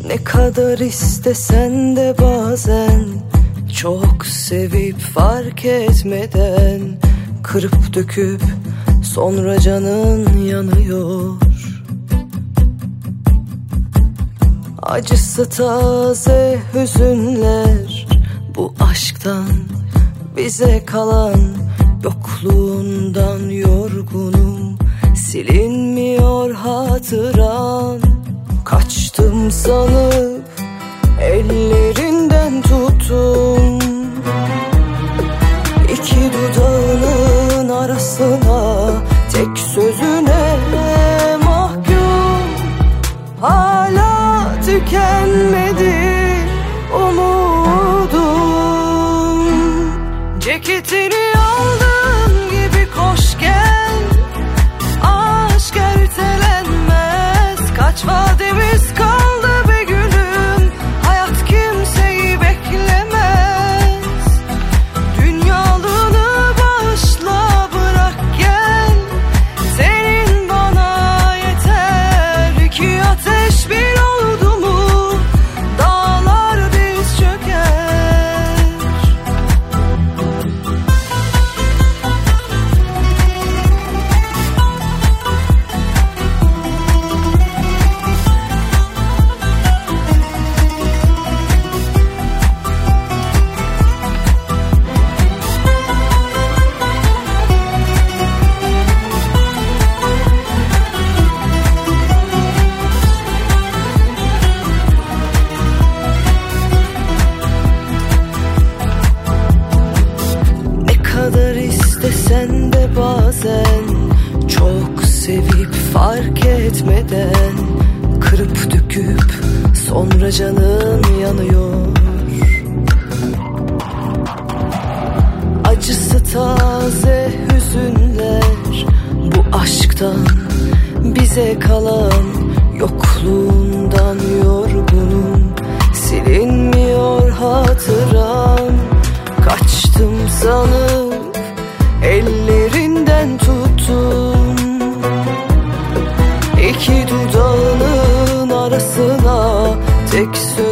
Ne kadar istesen de bazen çok sevip fark etmeden kırıp döküp sonra canın yanıyor. Acısı taze hüzünler bu aşktan, bize kalan yokluğundan yorgunum. Silinmiyor hatıran. Kaçtım sanıp ellerinden tuttum, İki dudağının arasına tek sözüne mahkum. Hala tükenmedi umudum. Ceketini aldığın gibi koş gel. Aşk ertelenmez. Kaç vademiz kaldı be gülüm. Hayat kimseyi beklemez. Dünyalığını bağışla, bırak gel. Senin bana yeter. İki ateş bir oldu mu dağlar diz çöker. Ne kadar istesen de bazen çok sevip fark etmeden kırıp döküp sonra canın yanıyor. Acısı taze hüzünler bu aşktan, bize kalan yokluğundan yorgunum. Silinmiyor hatıran. Kaçtım sanıp ellerinden tuttum, İki dudağının arasına tek söz